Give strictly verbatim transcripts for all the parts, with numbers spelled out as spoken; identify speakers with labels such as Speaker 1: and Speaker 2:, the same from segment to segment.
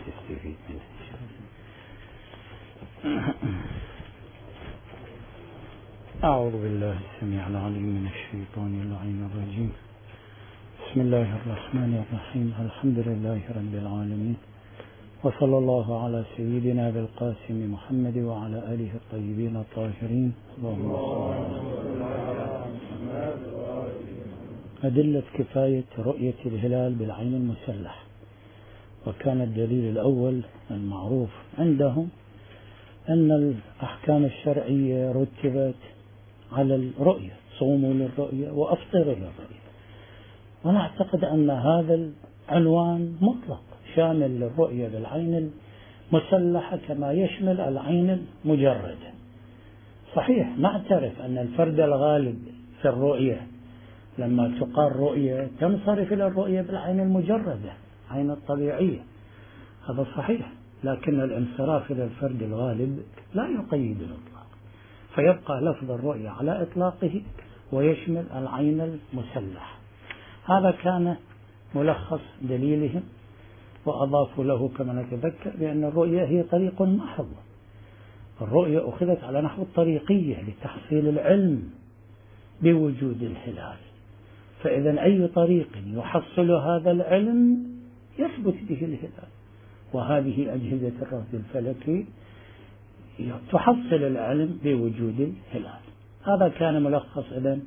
Speaker 1: تستفيد منه. أعوذ بالله السميع العليم من الشيطان اللعين الرجيم. بسم الله الرحمن الرحيم. الحمد لله رب العالمين، وصلى الله على سيدنا بالقاسم محمد وعلى آله الطيبين الطاهرين. اللهم صل على محمد. أدلة كفاية رؤية الهلال بالعين المسلح. وكان الدليل الأول المعروف عندهم أن الأحكام الشرعية رتبت على الرؤية، صوموا للرؤية وأفطروا للرؤية، ونعتقد أن هذا العنوان مطلق شامل للرؤية بالعين المسلحة كما يشمل العين المجردة. صحيح نعترف أن الفرد الغالب في الرؤية لما تقال رؤية تنصرف إلى الرؤية بالعين المجردة، عين الطبيعية، هذا صحيح، لكن الانصراف إلى الفرد الغالب لا يقيد الإطلاق، فيبقى لفظ الرؤية على إطلاقه ويشمل العين المسلحة. هذا كان ملخص دليلهم، وأضافوا له كما نتذكر بأن الرؤية هي طريق محض. الرؤية أخذت على نحو الطريقية لتحصيل العلم بوجود الهلال، فإذا أي طريق يحصل هذا العلم يثبت به الهلال، وهذه أجهزة الرصد الفلكي تحصل العلم بوجود الهلال. هذا كان ملخص إذن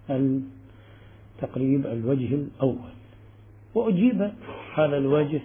Speaker 1: التقريب الوجه الأول. وأجيب هذا الوجه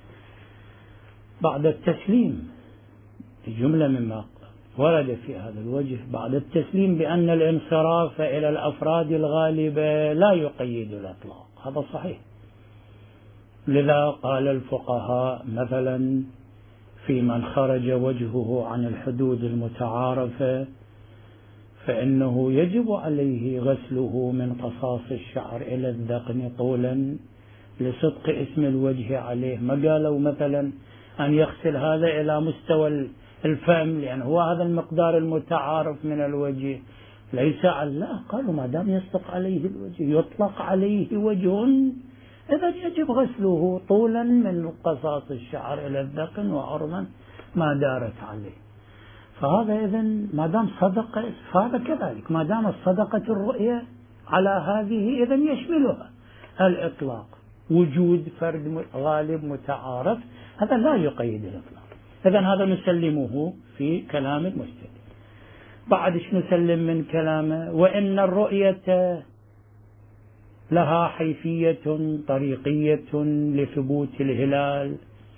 Speaker 1: بعد التسليم جملة مما ورد في هذا الوجه بعد التسليم بأن الانصراف إلى الأفراد الغالبة لا يقيد الإطلاق، هذا صحيح. لذا قال الفقهاء مثلا في من خرج وجهه عن الحدود المتعارفة فإنه يجب عليه غسله من قصاص الشعر إلى الذقن طولا لصدق اسم الوجه عليه. ما قالوا مثلا أن يغسل هذا إلى مستوى الفم لأن هو هذا المقدار المتعارف من الوجه، ليس لا، قالوا ما دام يصدق عليه الوجه يطلق عليه وجه إذا يجب غسله طولا من قصاص الشعر إلى الذقن وعرضا ما دارت عليه. فهذا إذن ما دام صدق فهذا كذلك، ما دام صدقت الرؤية على هذه إذن يشملها الإطلاق. وجود فرد غالب متعارف هذا لا يقيد الإطلاق. إذن هذا نسلمه في كلام المستدل. بعد ايش نسلم من كلامه؟ وإن الرؤية لها حيثية طريقية لثبوت الهلال،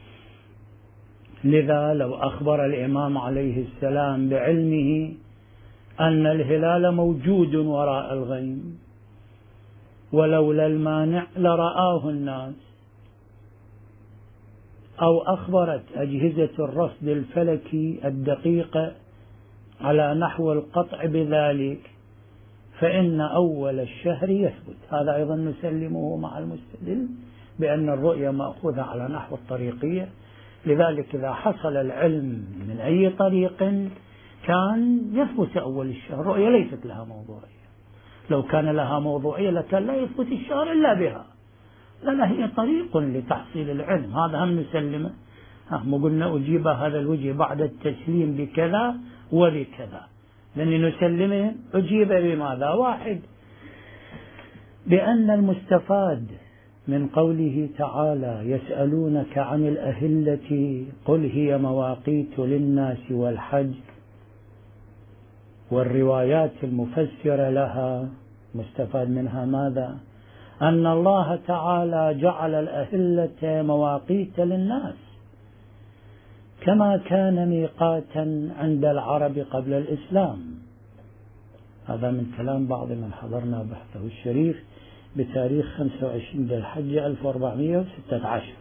Speaker 1: لذا لو أخبر الإمام عليه السلام بعلمه أن الهلال موجود وراء الغيم ولولا المانع لرآه الناس، أو أخبرت أجهزة الرصد الفلكي الدقيقة على نحو القطع بذلك، فإن أول الشهر يثبت. هذا أيضا نسلمه مع المستدل بأن الرؤية مأخوذة على نحو الطريقية، لذلك إذا حصل العلم من أي طريق كان يثبت أول الشهر. الرؤية ليست لها موضوعية، لو كان لها موضوعية لكان لا يثبت الشهر إلا بها، لا هي طريق لتحصيل العلم. هذا هم نسلمه. ما قلنا أجيب هذا الوجه بعد التسليم بكذا وبكذا، لأن نسلمه أجيب بماذا؟ واحد، بأن المستفاد من قوله تعالى يسألونك عن الأهلة قل هي مواقيت للناس والحج، والروايات المفسرة لها مستفاد منها ماذا؟ أن الله تعالى جعل الأهلة مواقيت للناس كما كان ميقاتا عند العرب قبل الإسلام. هذا من كلام بعض من حضرنا بحثه الشريف بتاريخ خمسة وعشرين ذي الحجة ألف وأربعمائة وستة عشر.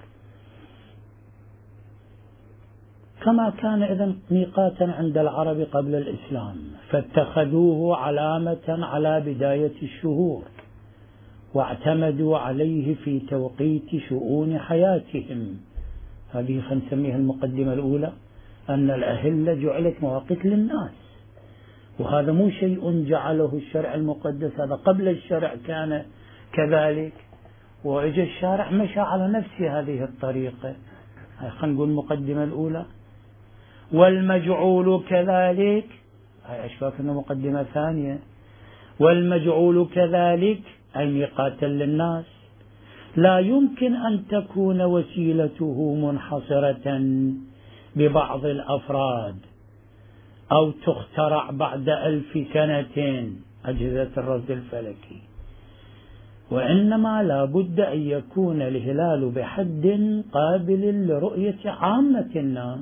Speaker 1: كما كان إذن ميقاتا عند العرب قبل الإسلام، فاتخذوه علامة على بداية الشهور واعتمدوا عليه في توقيت شؤون حياتهم. هذه خلينا نسميها المقدمة الأولى، أن الأهلة جعلت مواقيت للناس، وهذا مو شيء جعله الشرع المقدس، هذا قبل الشرع كان كذلك، وإجا الشارع مشى على نفس هذه الطريقة. خلينا نقول المقدمة الأولى. والمجعول كذلك، هاي أشبه أنه مقدمة ثانية. والمجعول كذلك أي ميقاتا للناس لا يمكن أن تكون وسيلته منحصرة ببعض الأفراد أو تخترع بعد ألف سنة أجهزة الرصد الفلكي، وإنما لا بد أن يكون الهلال بحد قابل لرؤية عامة الناس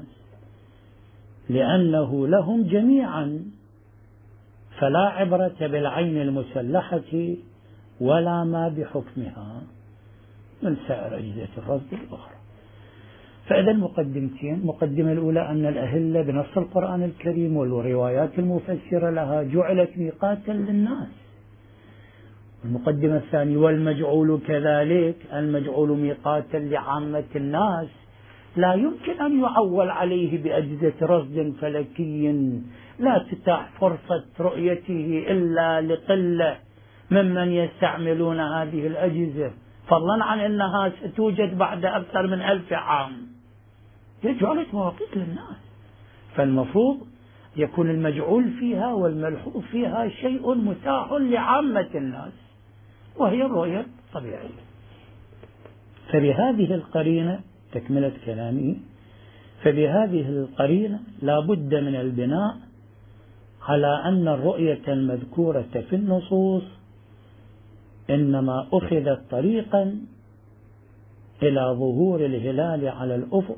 Speaker 1: لأنه لهم جميعا، فلا عبرة بالعين المسلحة ولا ما بحكمها من سائر أجهزة الرصد الأخرى. فإذا المقدمتين، مقدمة الأولى أن الأهلة بنص القرآن الكريم والروايات المفسرة لها جعلت ميقاتا للناس. المقدمة الثانية والمجعول كذلك، المجعول ميقاتا لعامة الناس لا يمكن أن يعول عليه بأجهزة رصد فلكي لا تتاح فرصة رؤيته إلا لقلة ممن يستعملون هذه الأجهزة، فضلا عن أنها ستوجد بعد أكثر من ألف عام. جعلت مواقيت للناس، فالمفروض يكون المجعول فيها والملحوظ فيها شيء متاح لعامة الناس وهي الرؤية الطبيعية. فبهذه القرينة، تكملة كلامي، فبهذه القرينة لا بد من البناء على أن الرؤية المذكورة في النصوص إنما أخذت طريقا إلى ظهور الهلال على الأفق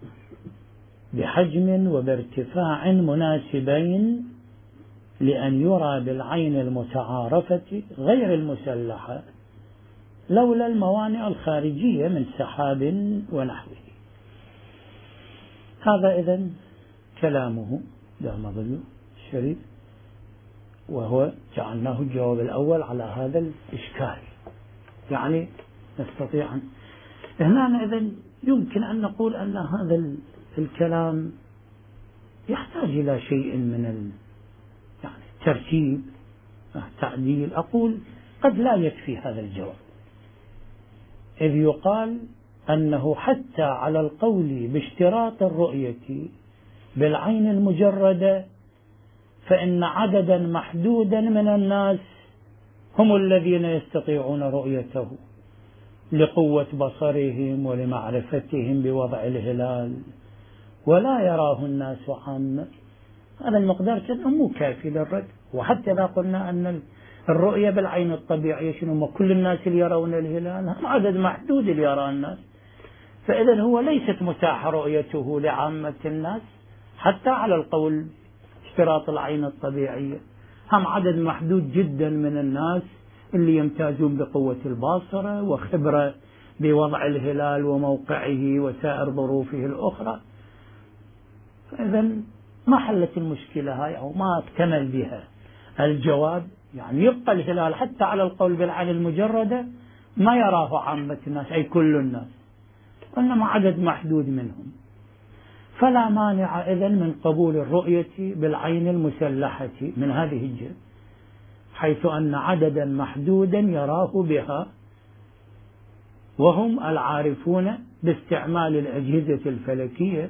Speaker 1: بحجم وبارتفاع مناسبين لأن يرى بالعين المتعارفة غير المسلحة لولا الموانع الخارجية من سحاب ونحوه. هذا إذن كلامه دام ظل الشريف، وهو جعلناه الجواب الأول على هذا الإشكال. يعني نستطيع أن هنا إذن يمكن أن نقول أن هذا الكلام يحتاج إلى شيء من ال يعني ترتيب تعديل. أقول قد لا يكفي هذا الجواب، إذ يقال أنه حتى على القول باشتراط الرؤية بالعين المجردة فإن عددا محدودا من الناس هم الذين يستطيعون رؤيته لقوة بصرهم ولمعرفتهم بوضع الهلال، ولا يراه الناس عامة. هذا المقدار كان مو كافي للرد. وحتى إذا قلنا أن الرؤية بالعين الطبيعية شنو، كل الناس اللي يرون الهلال هم عدد محدود اللي يرى الناس، فإذا هو ليست متاحة رؤيته لعامة الناس حتى على القول اشتراط العين الطبيعية. هم عدد محدود جدا من الناس اللي يمتازون بقوة الباصرة وخبرة بوضع الهلال وموقعه وسائر ظروفه الأخرى. فإذا ما حلت المشكلة هاي أو ما اكتمل بها الجواب. يعني يبقى الهلال حتى على القول بالعين المجردة ما يراه عامة الناس أي كل الناس، وإنما عدد محدود منهم. فلا مانع إذن من قبول الرؤية بالعين المسلحة من هذه الجهة، حيث أن عددا محدودا يراه بها وهم العارفون باستعمال الأجهزة الفلكية،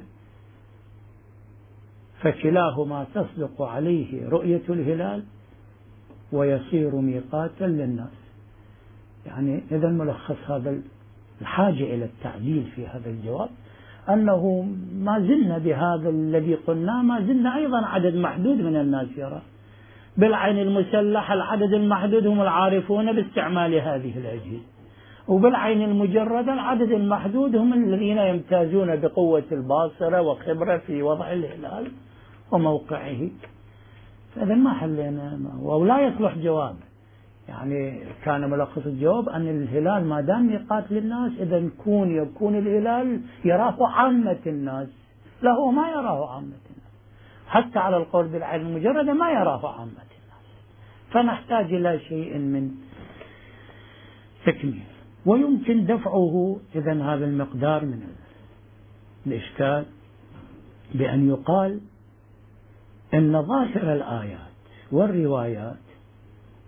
Speaker 1: فكلاهما تصدق عليه رؤية الهلال ويصير ميقاتا للناس. يعني إذا ملخص هذا الحاجة إلى التعديل في هذا الجواب أنه ما زلنا بهذا الذي قلناه، ما زلنا أيضا عدد محدود من الناس يرى بالعين المسلحة. العدد المحدود هم العارفون باستعمال هذه الأجهزة، وبالعين المجردة العدد المحدود هم الذين يمتازون بقوة الباصرة وخبرة في وضع الهلال وموقعه. فإذا ما حلينا، ولا يصلح جواب. يعني كان ملخص الجواب أن الهلال ما دام ميقات للناس إذا يكون يكون الهلال يراه عامة الناس. لا، هو ما يراه عامة الناس، حتى على القول بالعين المجردة ما يراه عامة الناس. فنحتاج إلى شيء من تكميل، ويمكن دفعه إذا هذا المقدار من الإشكال بأن يقال إن ظاهر الآيات والروايات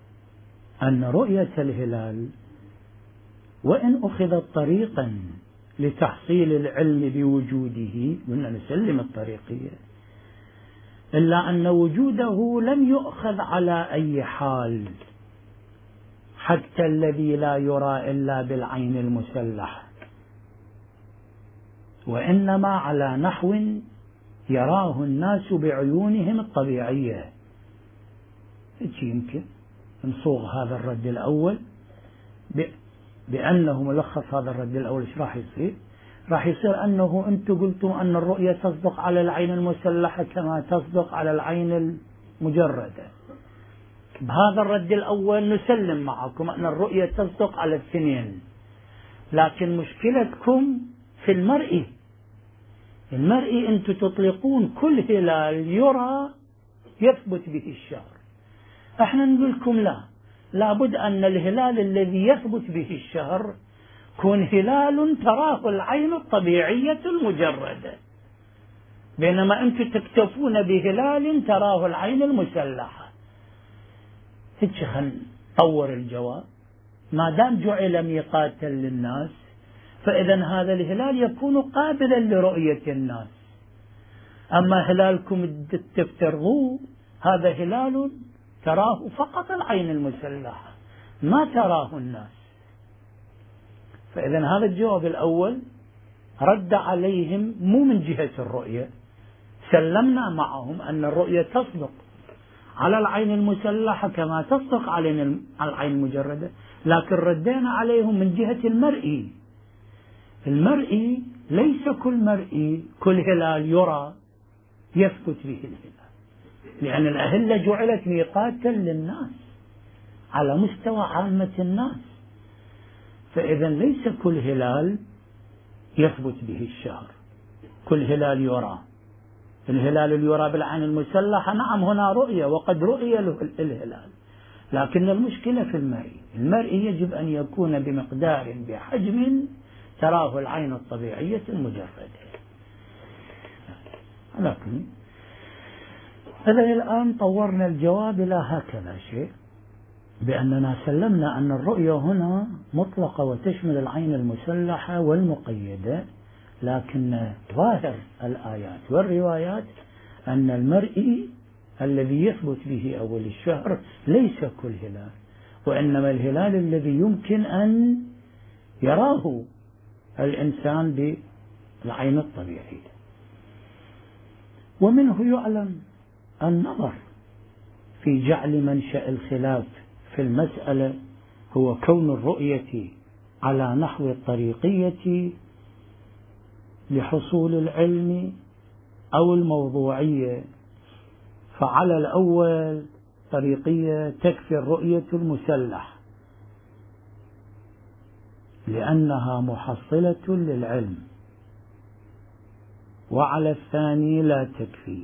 Speaker 1: أن رؤية الهلال وإن أخذت طريقا لتحصيل العلم بوجوده، قلنا نسلم الطريقية، إلا أن وجوده لم يؤخذ على أي حال، حتى الذي لا يرى إلا بالعين المسلحة، وإنما على نحو يراه الناس بعيونهم الطبيعية. يمكن نصوغ هذا الرد الأول بأنه ملخص هذا الرد الأول. إيش راح يصير؟ راح يصير أنه أنتم قلتم أن الرؤية تصدق على العين المسلحة كما تصدق على العين المجردة. بهذا الرد الأول نسلم معكم أن الرؤية تصدق على الاثنين، لكن مشكلتكم في المرئي. المرئي أنتم تطلقون كل هلال يرى يثبت به الشهر، احنا نقول لكم لا، لابد أن الهلال الذي يثبت به الشهر يكون هلال تراه العين الطبيعية المجردة، بينما أنتم تكتفون بهلال تراه العين المسلحة. هيك خلينا نطور الجواب. ما دام جعل ميقاتا للناس، فإذا هذا الهلال يكون قابلا لرؤية الناس. أما هلالكم تفترضوه هذا هلال تراه فقط العين المسلحة، ما تراه الناس. فإذا هذا الجواب الأول رد عليهم مو من جهة الرؤية، سلمنا معهم أن الرؤية تصدق على العين المسلحة كما تصدق على العين المجردة، لكن ردينا عليهم من جهة المرئي. المرئي ليس كل مرئي كل هلال يرى يثبت به الهلال، لأن الأهلة جعلت ميقاتا للناس على مستوى عامة الناس، فإذا ليس كل هلال يثبت به الشهر، كل هلال يرى. الهلال اللي يرى بالعين المسلحة نعم هنا رؤية وقد رؤي له الهلال، لكن المشكلة في المرئي. المرئي يجب أن يكون بمقدار بحجم تراه العين الطبيعية المجردة. لكن إذا الآن طورنا الجواب إلى هكذا شيء، بأننا سلمنا أن الرؤية هنا مطلقة وتشمل العين المسلحة والمقيدة، لكن ظاهر الآيات والروايات أن المرئي الذي يثبت به أول الشهر ليس كل هلال، وإنما الهلال الذي يمكن أن يراه الإنسان بالعين الطبيعية. ومنه يعلم النظر في جعل منشأ الخلاف في المسألة هو كون الرؤية على نحو الطريقية لحصول العلم أو الموضوعية. فعلى الأول طريقية تكفي الرؤية المسلح لأنها محصلة للعلم، وعلى الثاني لا تكفي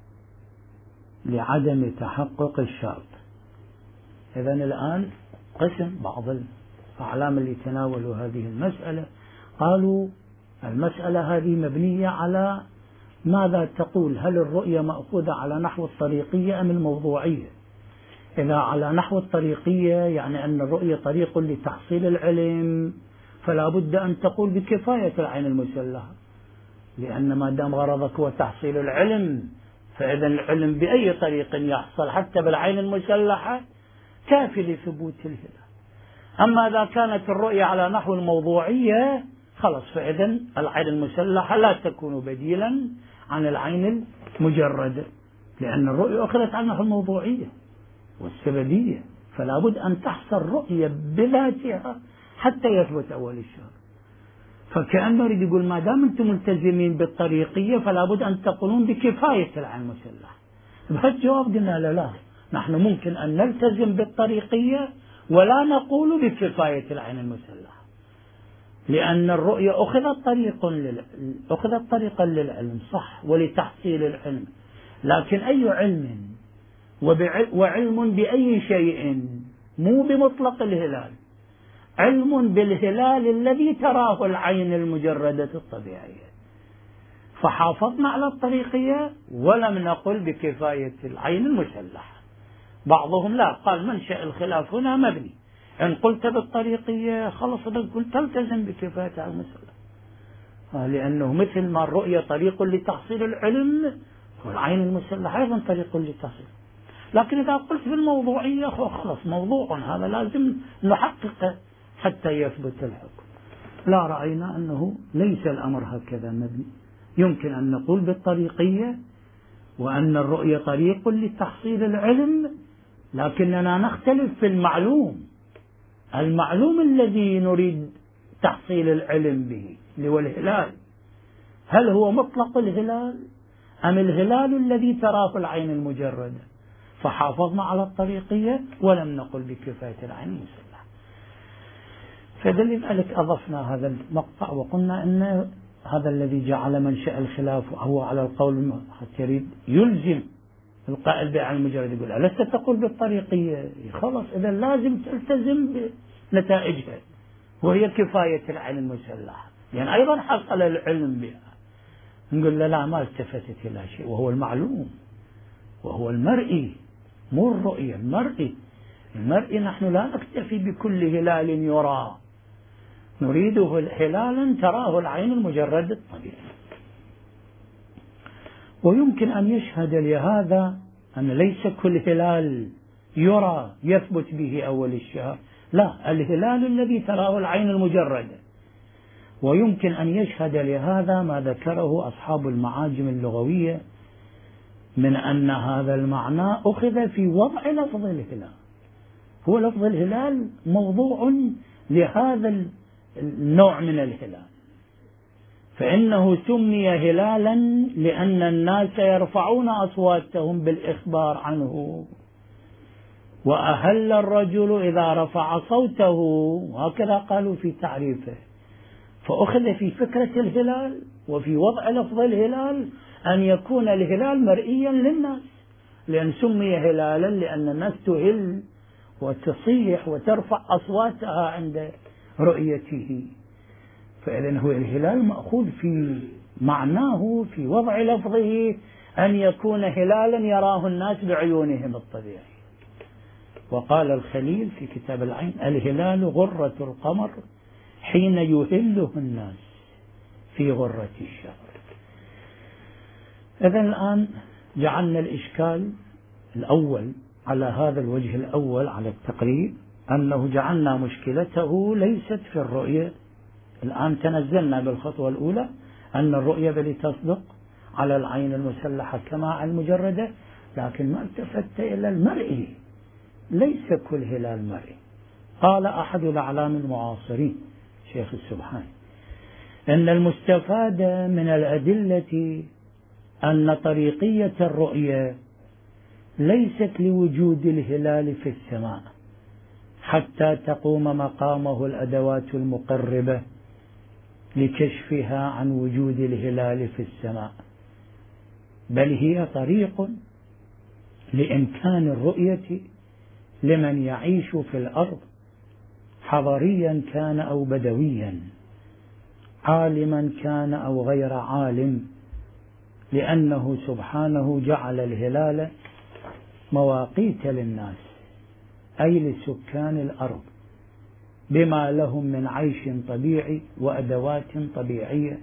Speaker 1: لعدم تحقق الشرط. إذن الآن قسم بعض الأعلام اللي تناولوا هذه المسألة قالوا المسألة هذه مبنية على ماذا تقول؟ هل الرؤية مأخوذة على نحو الطريقية أم الموضوعية؟ إذا على نحو الطريقية يعني أن الرؤية طريق لتحصيل العلم، فلا بد أن تقول بكفاية العين المسلحة، لأن ما دام غرضك هو تحصيل العلم فإذا العلم بأي طريق يحصل حتى بالعين المسلحة كافي لثبوت الهلال. أما إذا كانت الرؤية على نحو الموضوعية خلص، فإذا العين المسلحة لا تكون بديلا عن العين المجردة، لأن الرؤية أخذت عن نحو الموضوعية والسببية، فلا بد أن تحصل رؤية بذاتها حتى يثبت أول الشهر. فكأنه يريد يقول ما دام أنتم ملتزمين بالطريقية فلا بد أن تقولون بكفاية العين المسلحة. بهالجواب قلنا لا, لا نحن ممكن أن نلتزم بالطريقية ولا نقول بكفاية العين المسلحة، لأن الرؤية أخذت طريق لل... أخذت طريقا للعلم صح ولتحصيل العلم، لكن أي علم وبع... وعلم بأي شيء مو بمطلق الهلال، علم بالهلال الذي تراه العين المجردة الطبيعية. فحافظنا على الطريقية ولم نقل بكفاية العين المسلحة. بعضهم لا قال منشأ الخلاف هنا مبني، إن قلت بالطريقية خلص قلت تلتزم بكفاية المسلحة، لأنه مثل ما الرؤية طريق لتحصيل العلم، والعين المسلحة أيضا طريق لتحصيل. لكن إذا قلت بالموضوعية خلاص موضوع هذا لازم نحققه حتى يثبت الحكم. لا، رأينا أنه ليس الأمر هكذا مبني. يمكن أن نقول بالطريقية وأن الرؤية طريق لتحصيل العلم، لكننا نختلف في المعلوم. المعلوم الذي نريد تحصيل العلم به اللي هو الهلال، هل هو مطلق الهلال أم الهلال الذي تراه العين المجردة؟ فحافظنا على الطريقية ولم نقل بكفاية العين المسلحة. فلذلك أضفنا هذا المقطع وقلنا أن هذا الذي جعل منشأ الخلاف هو على القول حتى يريد يلزم القائل بالعين المجردة، يقول ألست تقول بالطريقية؟ خلاص إذا لازم تلتزم بنتائجها وهي كفاية العين المسلحة، يعني أيضا حصل العلم بها. نقول له لا، ما التفتت إلى شيء وهو المعلوم وهو المرئي، مو الرؤية، المرئي. المرئي نحن لا نكتفي بكل هلال يرى، نريده هلالا تراه العين المجردة الطبيعية. ويمكن أن يشهد لهذا أن ليس كل هلال يرى يثبت به أول الشهر، لا، الهلال الذي تراه العين المجردة. ويمكن أن يشهد لهذا ما ذكره أصحاب المعاجم اللغوية من أن هذا المعنى أخذ في وضع لفظ الهلال. هو لفظ الهلال موضوع لهذا النوع من الهلال، فإنه سمي هلالا لأن الناس يرفعون أصواتهم بالإخبار عنه، وأهل الرجل إذا رفع صوته، هكذا قالوا في تعريفه. فأخذ في فكرة الهلال وفي وضع لفظ الهلال أن يكون الهلال مرئيا للناس، لأن سمي هلالا لأن الناس تهل وتصيح وترفع أصواتها عند رؤيته. فإذن هو الهلال مأخوذ في معناه في وضع لفظه أن يكون هلالا يراه الناس بعيونهم الطبيعية. وقال الخليل في كتاب العين: الهلال غرة القمر حين يهله الناس في غرة الشهر. إذن الآن جعلنا الإشكال الأول على هذا الوجه الأول على التقريب، أنه جعلنا مشكلته ليست في الرؤية. الآن تنزلنا بالخطوة الأولى أن الرؤية بل تصدق على العين المسلحة كما المجردة، لكن ما التفت إلى المرئي، ليس كل هلال مرئي. قال أحد الأعلام المعاصرين شيخ السبحاني إن المستفاد من الأدلة أن طريقية الرؤية ليست لوجود الهلال في السماء حتى تقوم مقامه الأدوات المقربة لكشفها عن وجود الهلال في السماء، بل هي طريق لإمكان الرؤية لمن يعيش في الأرض حضريا كان أو بدويا، عالما كان أو غير عالم، لأنه سبحانه جعل الهلال مواقيت للناس أي لسكان الأرض بما لهم من عيش طبيعي وأدوات طبيعية،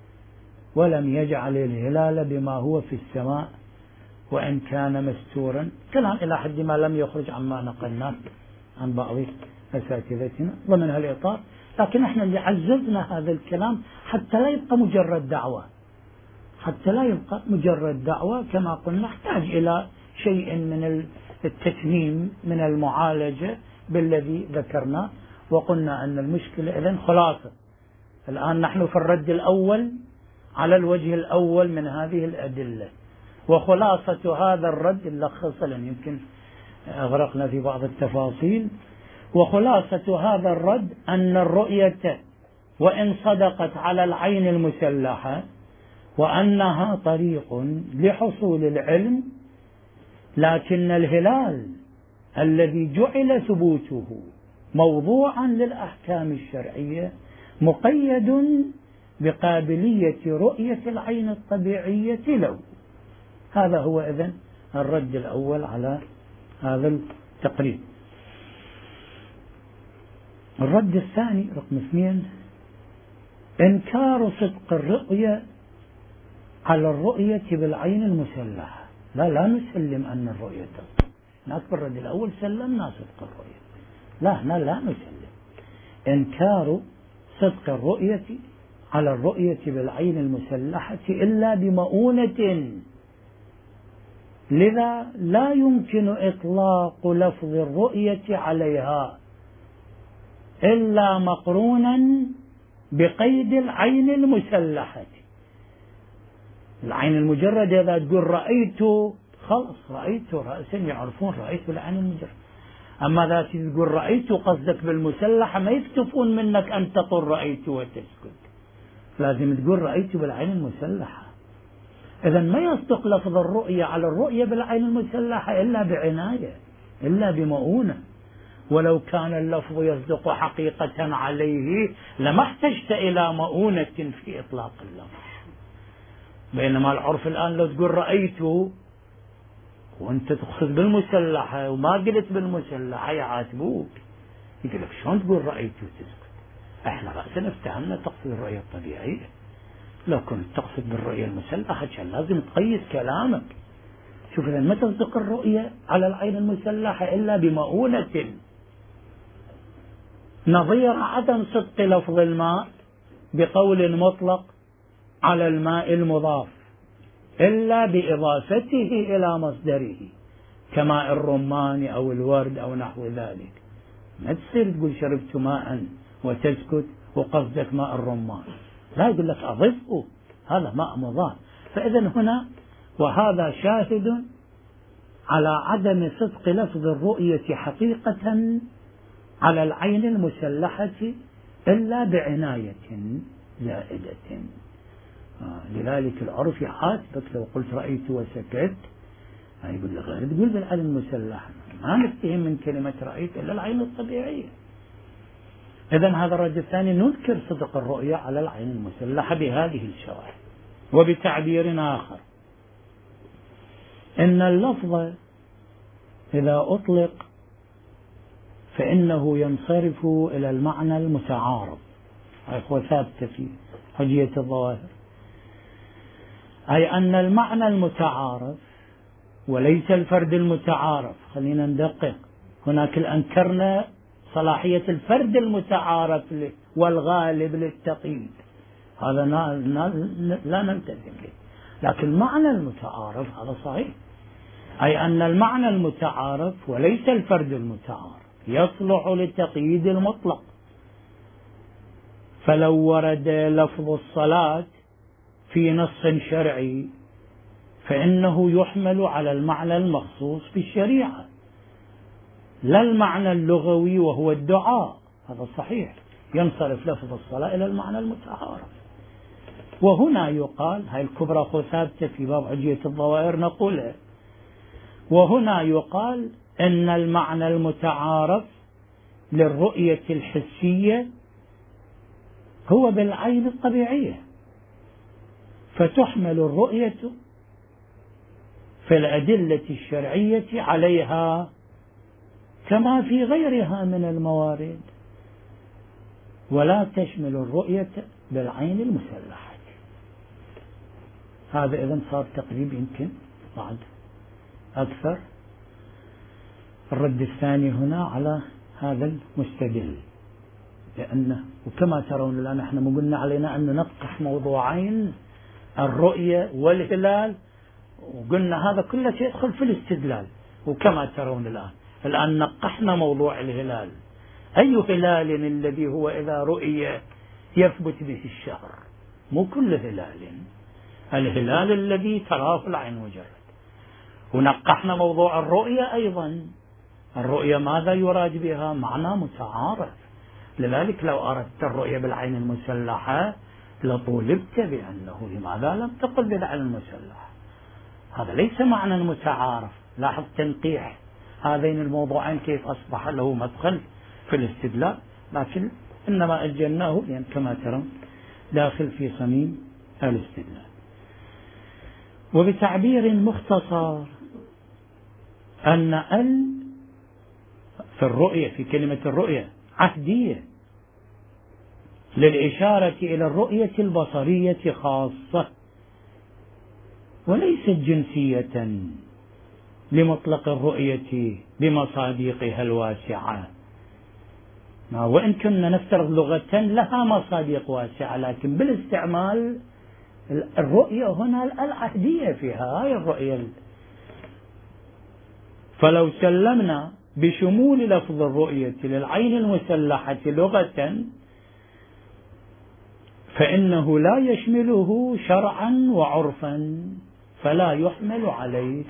Speaker 1: ولم يجعل الهلال بما هو في السماء وإن كان مستورا. كلام إلى حد ما لم يخرج عما نقلناه عن بعض أساتذتنا ضمن هالإطار، لكن احنا اللي عززنا هذا الكلام حتى لا يبقى مجرد دعوة، حتى لا يبقى مجرد دعوة. كما قلنا نحتاج إلى شيء من التتميم من المعالجة بالذي ذكرناه، وقلنا أن المشكلة إذن خلاصة. الآن نحن في الرد الأول على الوجه الأول من هذه الأدلة، وخلاصة هذا الرد نلخص لأن يمكن أغرقنا في بعض التفاصيل. وخلاصة هذا الرد أن الرؤية وإن صدقت على العين المسلحة وأنها طريق لحصول العلم، لكن الهلال الذي جعل ثبوته موضوعا للأحكام الشرعية مقيد بقابلية رؤية العين الطبيعية له. هذا هو إذن الرد الأول على هذا التقريب. الرد الثاني رقم اثنين إنكار صدق الرؤية على الرؤية بالعين المسلحة. لا لا نسلم أن الرؤية تصدق. هناك بالرد الأول سلمنا صدق الرؤية، لا هنا لا نسلم. إنكار صدق الرؤية على الرؤية بالعين المسلحة إلا بمؤونة، لذا لا يمكن إطلاق لفظ الرؤية عليها إلا مقرونا بقيد العين المسلحة. العين المجردة إذا تقول رأيت خلص رأيت رأسا يعرفون رأيت العين المجردة. أما إذا تقول رأيت قصدك بالمسلحة ما يكتفون منك أن تقول رأيت وتسكت، لازم تقول رأيت بالعين المسلحة. إذا ما يصدق لفظ الرؤية على الرؤية بالعين المسلحة إلا بعناية، إلا بمؤونة. ولو كان اللفظ يصدق حقيقة عليه لما احتجت إلى مؤونة في إطلاق اللفظ. بينما العرف الآن لو تقول رأيت وأنت تقصد بالمسلحة وما قلت بالمسلحة يعاتبوك، يقول لك شلون تقول رأيت وتسكت؟ احنا رأسنا افتهمنا تقصد الرؤية الطبيعية، لو كنت تقصد بالرؤية المسلحة كان لازم تقيس كلامك. شوف إذا ما تصدق الرؤية على العين المسلحة إلا بمؤونة، نظير عدم صدق لفظ الماء بقول مطلق على الماء المضاف إلا بإضافته إلى مصدره كماء الرمان أو الورد أو نحو ذلك. ما تصير تقول شربت ماء وتسكت وقصدك ماء الرمان، لا يقول لك أضفه هذا ماء مضاف. فإذا هنا وهذا شاهد على عدم صدق لفظ الرؤية حقيقة على العين المسلحة إلا بعناية زائدة. آه لذلك العرف يحاسبك لو قلت رأيت وسكت، يقول لك غير تقول بالعين المسلحة، ما نفتهم من كلمة رأيت إلا العين الطبيعية. إذا هذا الرد الثاني ننكر صدق الرؤية على العين المسلحة بهذه الشواهد. وبتعبير آخر إن اللفظ إذا أطلق فإنه ينصرف إلى المعنى المتعارض، هو ثابت في حجية الظواهر، أي أن المعنى المتعارف وليس الفرد المتعارف. خلينا ندقق، هناك أنكرنا صلاحية الفرد المتعارف والغالب للتقييد، هذا لا نلتزم به، لكن المعنى المتعارف هذا صحيح، أي أن المعنى المتعارف وليس الفرد المتعارف يصلح للتقييد المطلق. فلو ورد لفظ الصلاة في نص شرعي فإنه يحمل على المعنى المخصوص بالشريعة لا المعنى اللغوي وهو الدعاء، هذا صحيح، ينصرف لفظ الصلاة إلى المعنى المتعارف. وهنا يقال، هاي الكبرى خو ثابتة في باب حجية الظواهر نقولها، وهنا يقال إن المعنى المتعارف للرؤية الحسية هو بالعين الطبيعية، فتحمل الرؤية في الأدلة الشرعية عليها كما في غيرها من الموارد، ولا تشمل الرؤية بالعين المسلحة. هذا إذن صار تقريب يمكن بعد أكثر. الرد الثاني هنا على هذا المستدل، لأنه وكما ترون الآن احنا ما قلنا علينا أن ننقح موضوعين الرؤية والهلال، وقلنا هذا كله يدخل في الاستدلال. وكما ترون الآن الآن نقحنا موضوع الهلال، أي هلال الذي هو إذا رؤية يثبت به الشهر، مو كل هلال، الهلال الذي تراه العين مجرد. ونقحنا موضوع الرؤية أيضا، الرؤية ماذا يراد بها؟ معنى متعارف. لذلك لو أردت الرؤية بالعين المسلحة لطولبت بأنه لماذا لم تقل بالعين المسلحة، هذا ليس معنى متعارف. لاحظ تنقيح هذين الموضوعين كيف أصبح له مدخل في الاستدلال، لكن إنما أجلناه لأن كما ترون داخل في صميم الاستدلال. وبتعبير مختصر أن ال في الرؤية، في كلمة الرؤية عهدية، للإشارة إلى الرؤية البصرية خاصة، وليست جنسية لمطلق الرؤية بمصادقها الواسعة، وإن كنا نفترض لغة لها مصادق واسعة، لكن بالاستعمال الرؤية هنا العهدية فيها هاي الرؤية. فلو سلمنا بشمول لفظ الرؤية للعين المسلحة لغة فإنه لا يشمله شرعا وعرفا، فلا يحمل عليه.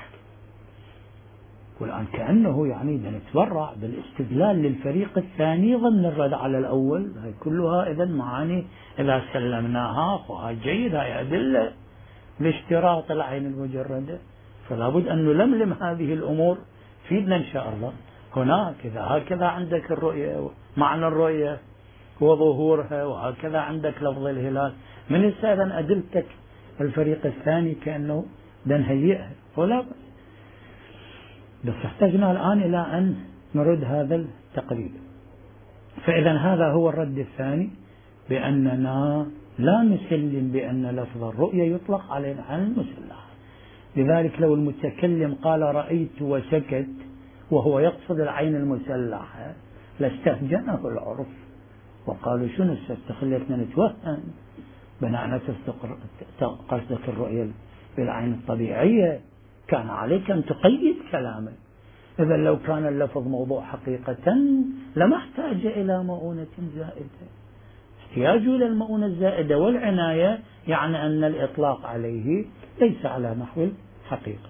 Speaker 1: والآن كأنه يعني نتبرع بالاستدلال للفريق الثاني ضمن الرد على الأول. هاي كلها إذن معاني إذا سلمناها فهي جيد، هاي أدلة لاشتراط العين المجردة، فلا بد أن نلملم هذه الأمور فيدنا إن شاء الله. هناك إذا هكذا عندك الرؤية، معنى الرؤية وظهورها، وهكذا عندك لفظ الهلال، من السابق أدلتك الفريق الثاني كأنه نهيئها ولا بأس. بس احتجنا الآن إلى أن نرد هذا التقريب. فإذا هذا هو الرد الثاني، بأننا لا نسلم بأن لفظ الرؤية يطلق على العين المسلحة. لذلك لو المتكلم قال رأيت وسكت وهو يقصد العين المسلحة لاستهجنه العرف وقالوا شنو خليتنا نتوهم بناء قصدك الرؤية بالعين الطبيعية، كان عليك أن تقيد كلامك. إذا لو كان اللفظ موضوع حقيقة لما احتاج إلى مؤونة زائدة. احتياجه إلى المؤونة الزائدة والعناية يعني أن الإطلاق عليه ليس على نحو الحقيقة.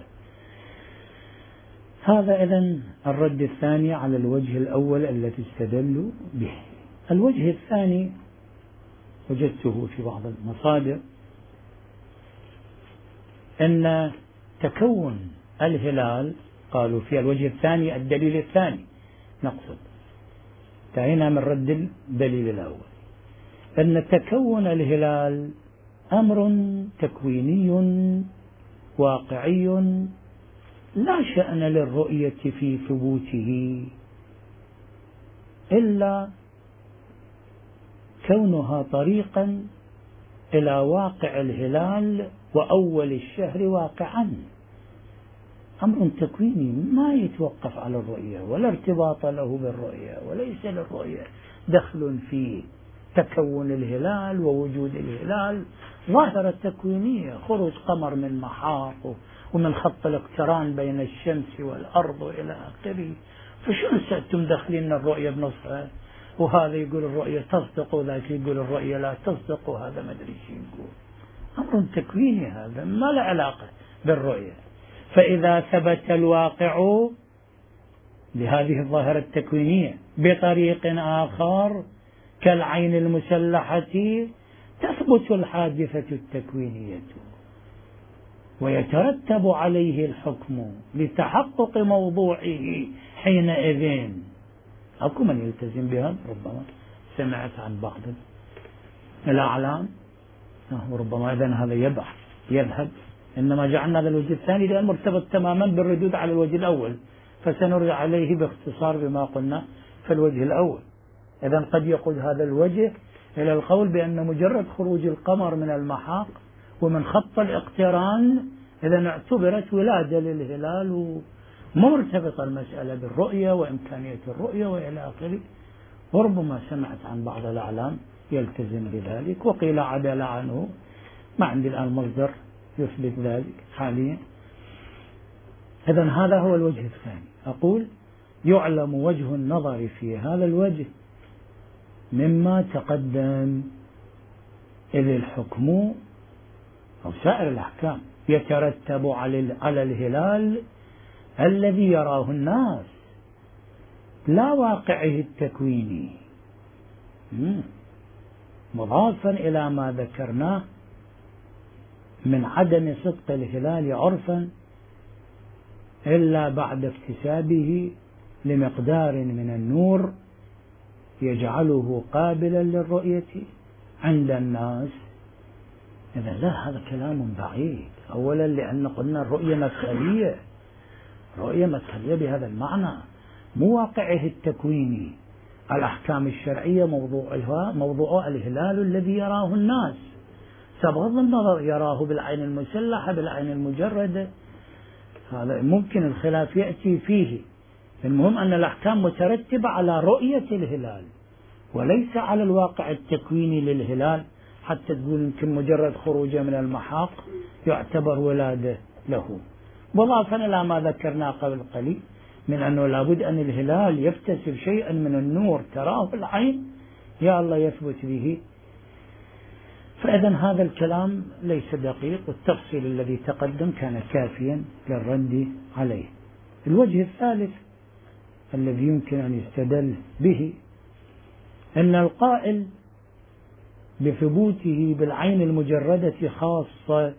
Speaker 1: هذا إذن الرد الثاني على الوجه الأول الذي استدلوا به. الوجه الثاني وجدته في بعض المصادر أن تكون الهلال، قالوا في الوجه الثاني الدليل الثاني نقصد، انتهينا من رد الدليل الأول، أن تكون الهلال أمر تكويني واقعي لا شأن للرؤية في ثبوته إلا كونها طريقا إلى واقع الهلال وأول الشهر واقعا. أمر تكويني ما يتوقف على الرؤية ولا ارتباط له بالرؤية، وليس للرؤية دخل في تكون الهلال ووجود الهلال. ظاهرة تكوينية، خروج قمر من محاق ومن خط الاقتران بين الشمس والأرض إلى آخره، فشو سأتم دخلين الرؤية بنصها؟ وهذا يقول الرؤية تصدق وذاك يقول الرؤية لا تصدق وهذا ما أدري شو يقول. أمر تكويني هذا ما له علاقة بالرؤية. فإذا ثبت الواقع لهذه الظاهرة التكوينية بطريق آخر كالعين المسلحة تثبت الحادثة التكوينية ويترتب عليه الحكم لتحقق موضوعه حينئذ. أكو من يلتزم بهذا؟ ربما سمعت عن بعض الأعلام وربما إذن هذا يبحث يذهب. إنما جعلنا هذا الوجه الثاني لأن مرتبط تماما بالردود على الوجه الأول، فسنرجع عليه باختصار بما قلنا في الوجه الأول. إذن قد يقود هذا الوجه إلى القول بأن مجرد خروج القمر من المحاق ومن خط الاقتران إذن اعتبرت ولادة للهلال ومرتبطة المسألة بالرؤية وإمكانية الرؤية وإلى آخره. وربما سمعت عن بعض الأعلام يلتزم بذلك وقيل عدل عنه، ما عندي الآن مصدر يثبت ذلك حاليا. إذن هذا هو الوجه الثاني. أقول يعلم وجه النظر في هذا الوجه مما تقدم، إذ الحكم أو سائر الأحكام يترتب على الهلال الذي يراه الناس لا واقعه التكويني، مضافا إلى ما ذكرناه من عدم صدق الهلال عرفا إلا بعد اكتسابه لمقدار من النور يجعله قابلا للرؤية عند الناس. إذا لا، هذا كلام بعيد. أولا لأن قلنا الرؤية مدخلية، رؤية مدخلية بهذا المعنى، مو واقعه التكويني. الأحكام الشرعية موضوعها موضوع الهلال الذي يراه الناس، بغض النظر يراه بالعين المسلحة بالعين المجردة، هذا ممكن الخلاف يأتي فيه. المهم أن الأحكام مترتبة على رؤية الهلال وليس على الواقع التكويني للهلال، حتى تقول يمكن مجرد خروجه من المحاق يعتبر ولادة له. وضافا إلى ما ذكرنا قبل قليل من أنه لابد أن الهلال يكتسب شيئا من النور تراه العين يا الله يثبت به. فإذا هذا الكلام ليس دقيق، والتفصيل الذي تقدم كان كافيا للرد عليه. الوجه الثالث الذي يمكن أن يستدل به أن القائل بثبوته بالعين المجردة خاصة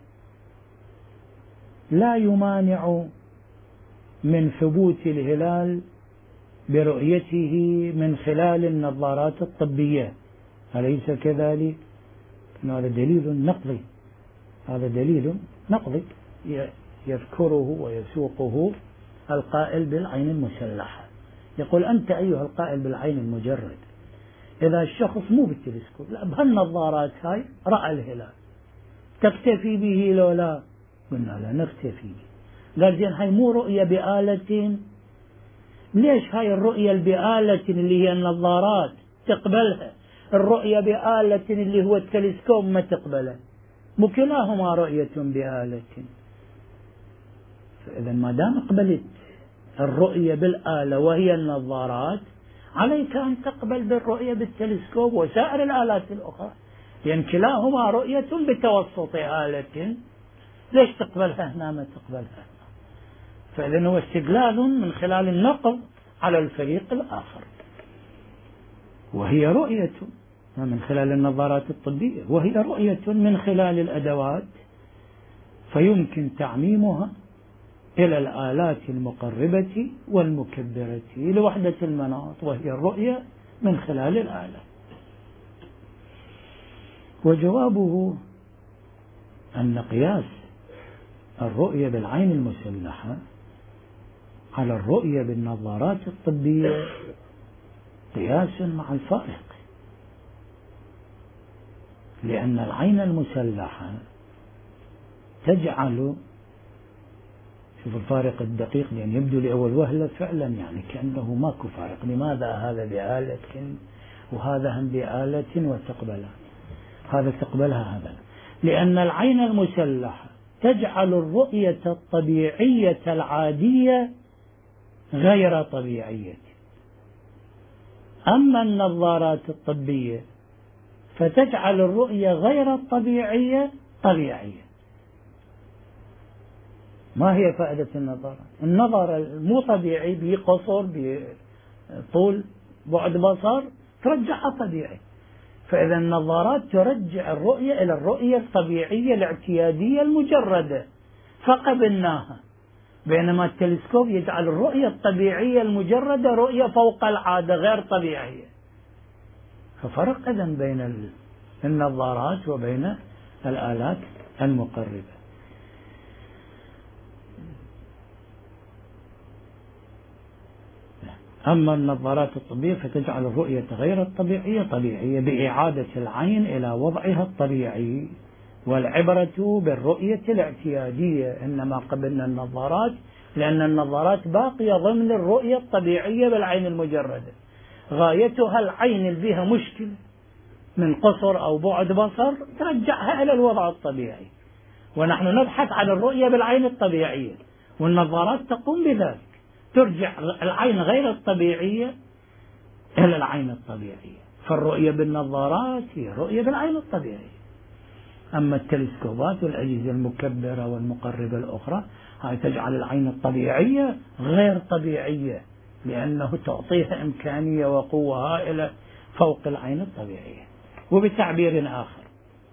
Speaker 1: لا يمانع من ثبوت الهلال برؤيته من خلال النظارات الطبية، أليس كذلك؟ هذا دليل نقضي، هذا دليل نقضي يذكره ويسوقه القائل بالعين المسلحة. يقول أنت أيها القائل بالعين المجرد، إذا الشخص مو بالتلسكوب لا بهالنظارات هاي رأى الهلال تكتفي به لو لا؟ قلنا لا نكتفي به. قال زين هاي مو رؤية بآلة، ليش هاي الرؤية بآلة اللي هي النظارات تقبلها، الرؤية بآلة اللي هو التلسكوب ما تقبله؟ مو كلاهما رؤية بآلة. فإذا ما دام قبلت الرؤية بالآلة وهي النظارات عليك أن تقبل بالرؤية بالتلسكوب وسائر الآلات الأخرى، لأن كلاهما رؤية بتوسط آلة، ليش تقبلها هنا ما تقبلها هنا؟ فإذا هو استدلال من خلال النقض على الفريق الآخر، وهي رؤية من خلال النظارات الطبية، وهي رؤية من خلال الأدوات، فيمكن تعميمها إلى الآلات المقربة والمكبرة لوحدة المناط، وهي الرؤية من خلال الآلة. وجوابه أن قياس الرؤية بالعين المسلحة على الرؤية بالنظارات الطبية قياس مع الفارق، لأن العين المسلحة تجعل، شوف الفارق الدقيق، لأن يبدو لأول وهلة فعلا يعني كأنه ماكو فارق، لماذا هذا بآلة وهذا هم بآلة وتقبلها، هذا تقبلها هذا؟ لأن العين المسلحة تجعل الرؤية الطبيعية العادية غير طبيعية، أما النظارات الطبية فتجعل الرؤية غير الطبيعية طبيعية. ما هي فائدة النظارة؟ النظر المو طبيعي بقصر بطول بعد بصر ترجعها طبيعي، فإذا النظارات ترجع الرؤية إلى الرؤية الطبيعية الاعتيادية المجردة فقبلناها، بينما التلسكوب يجعل الرؤية الطبيعية المجردة رؤية فوق العادة غير طبيعية. ففرق إذن بين النظارات وبين الآلات المقربة. أما النظارات الطبية فتجعل الرؤية غير الطبيعية طبيعية بإعادة العين إلى وضعها الطبيعي، والعبرة بالرؤية الاعتيادية، إنما قبلنا النظارات لأن النظارات باقية ضمن الرؤية الطبيعية بالعين المجردة، غايتها العين اللي فيها مشكلة من قصر أو بعد بصر ترجعها إلى الوضع الطبيعي، ونحن نبحث عن الرؤية بالعين الطبيعية، والنظارات تقوم بذلك، ترجع العين غير الطبيعية إلى العين الطبيعية. فالرؤية بالنظارات هي رؤية بالعين الطبيعية. أما التلسكوبات والأجهزة المكبرة والمقربة الأخرى هاي تجعل العين الطبيعية غير طبيعية، لأنه تعطيها إمكانية وقوة هائلة فوق العين الطبيعية. وبتعبير آخر،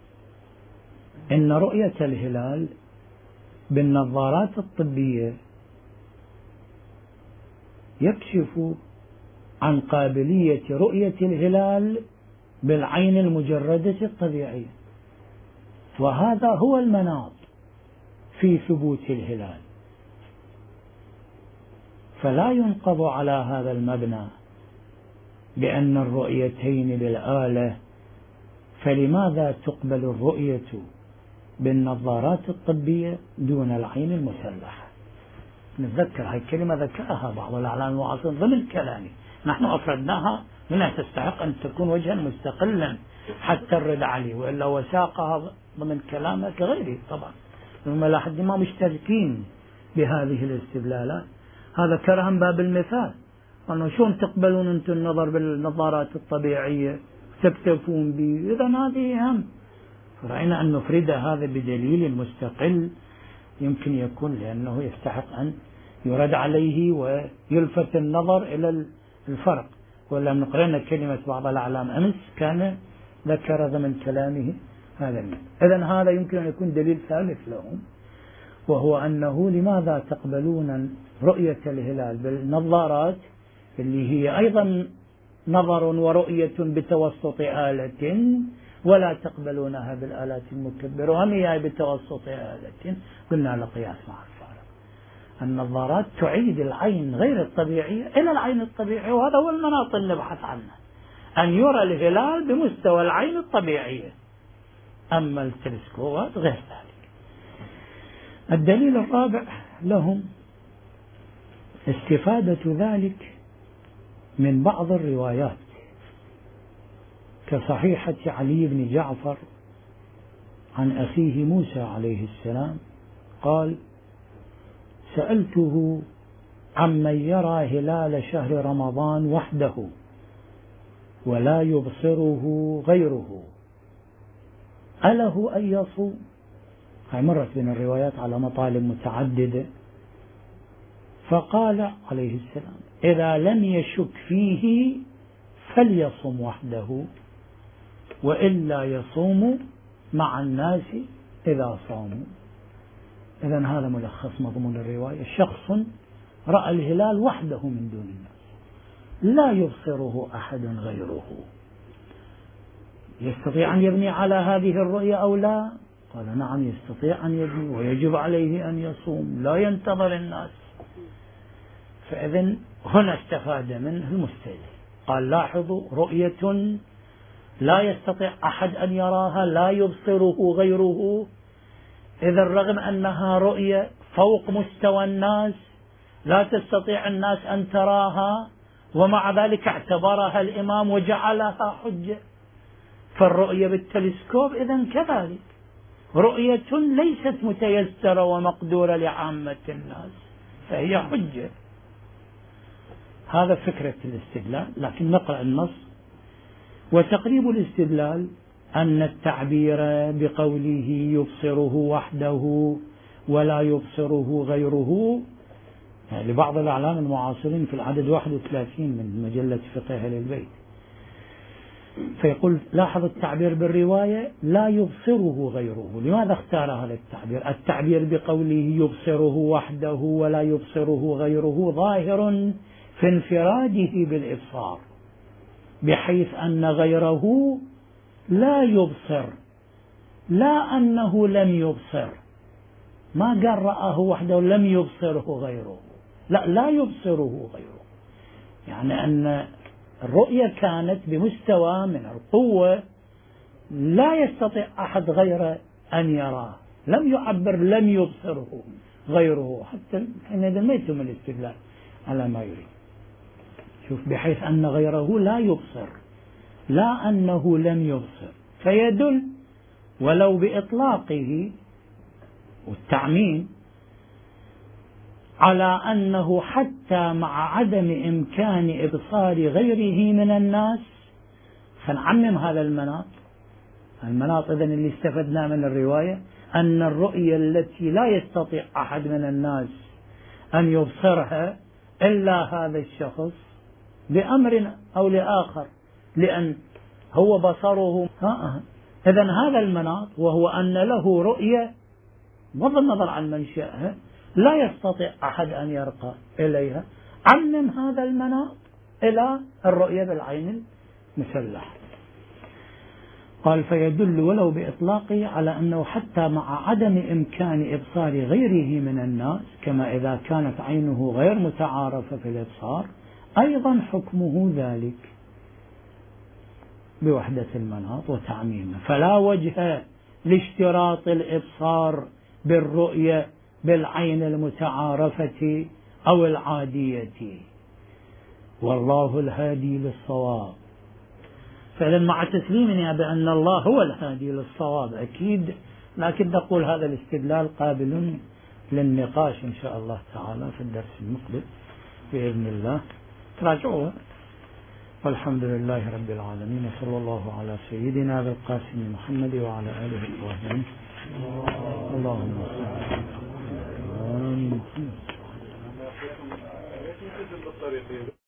Speaker 1: إن رؤية الهلال بالنظارات الطبية يكشف عن قابلية رؤية الهلال بالعين المجردة الطبيعية، وهذا هو المناط في ثبوت الهلال، فلا ينقض على هذا المبنى بأن الرؤيتين بالآلة، فلماذا تقبل الرؤية بالنظارات الطبية دون العين المسلحة؟ نتذكر هاي الكلمة ذكرها بعض الأعلام المعاصرين ضمن كلامي، نحن أفردناها هنا، تستحق أن تكون وجها مستقلا حتى الرد عليه، وإلا وساقها ضمن كلامه كغيره طبعا، ثم لا حد ما مشتركين بهذه الاستدلالات. هذا كرها باب المثال، أنه شلون تقبلون أنتم النظر بالنظارات الطبيعية تكتفون به؟ إذا هذه أهم، رأينا أن نفرد هذا بدليل مستقل يمكن يكون، لأنه يستحق أن يرد عليه ويلفت النظر إلى الفرق. ولما قرأنا كلمة بعض الأعلام أمس كان ذكر ضمن كلامه هذا المثل. إذن هذا يمكن أن يكون دليل ثالث لهم، وهو أنه لماذا تقبلون رؤية الهلال بالنظارات اللي هي أيضا نظر ورؤية بتوسط آلة، ولا تقبلونها بالآلات المكبرة وهم هي بتوسط آلة؟ قلنا لقياس مع الفارق. النظارات تعيد العين غير الطبيعية إلى العين الطبيعية، وهذا هو المناط اللي نبحث عنه، أن يرى الهلال بمستوى العين الطبيعية، أما التلسكوبات غير ذلك. الدليل الرابع لهم استفادة ذلك من بعض الروايات كصحيحة علي بن جعفر عن أخيه موسى عليه السلام قال: سألته عمن يرى هلال شهر رمضان وحده ولا يبصره غيره أله أن يصوم؟ هاي مرت بين الروايات على مطالب متعددة، فقال عليه السلام: إذا لم يشك فيه فليصم وحده، وإلا يصوم مع الناس إذا صاموا. إذن هذا ملخص مضمون الرواية: شخص رأى الهلال وحده من دون الناس، لا يبصره أحد غيره، يستطيع أن يبني على هذه الرؤية أو لا؟ قال: نعم يستطيع أن يبني، ويجب عليه أن يصوم، لا ينتظر الناس. فإذن هنا استفاد منه المستدل، قال: لاحظوا، رؤية لا يستطيع أحد أن يراها، لا يبصره غيره، إذا رغم أنها رؤية فوق مستوى الناس لا تستطيع الناس أن تراها، ومع ذلك اعتبرها الإمام وجعلها حجة. فالرؤية بالتلسكوب إذن كذلك رؤية ليست متيسرة ومقدورة لعامة الناس، فهي حجة. هذا فكرة الاستدلال. لكن نقرأ النص: وتقريب الاستدلال أن التعبير بقوله يبصره وحده ولا يبصره غيره، يعني لبعض الأعلام المعاصرين في العدد واحد وثلاثين من مجلة فقه أهل البيت، فيقول: لاحظ التعبير بالرواية لا يبصره غيره. لماذا اختار هذا التعبير؟ التعبير بقوله يبصره وحده ولا يبصره غيره ظاهر في انفراده بالإبصار، بحيث أن غيره لا يبصر، لا أنه لم يبصر، ما قال رآه وحده لم يبصره غيره، لا لا يبصره غيره، يعني أن الرؤية كانت بمستوى من القوة لا يستطيع أحد غيره أن يراه، لم يعبر لم يبصره غيره، حتى حين ما يتم الاستدلال على ما يريد. شوف: بحيث أن غيره لا يبصر، لا أنه لم يبصر، فيدل ولو بإطلاقه والتعميم على أنه حتى مع عدم إمكان إبصار غيره من الناس، فنعمم هذا المناط. المناط إذن اللي استفدنا من الرواية أن الرؤية التي لا يستطيع أحد من الناس أن يبصرها إلا هذا الشخص بأمر أو لآخر، لأن هو بصره. إذن هذا المناط، وهو أن له رؤية بغض النظر عن منشأها لا يستطيع أحد أن يرقى إليها، عمم هذا المناط إلى الرؤية بالعين المسلحة. قال: فيدل ولو بإطلاقه على أنه حتى مع عدم إمكان إبصار غيره من الناس، كما إذا كانت عينه غير متعارفة في الإبصار، أيضا حكمه ذلك. بوحدة المناط وتعميمه، فلا وجه لاشتراط الإبصار بالرؤية بالعين المتعارفة أو العادية، والله الهادي للصواب. فإذا مع تسليمنا بأن الله هو الهادي للصواب أكيد، لكن نقول هذا الاستدلال قابل للنقاش إن شاء الله تعالى في الدرس المقبل بإذن الله، تراجعوه. والحمد لله رب العالمين، وصلى الله على سيدنا أبي القاسم محمد وعلى آله الطاهرين. اللهم صل على محمد.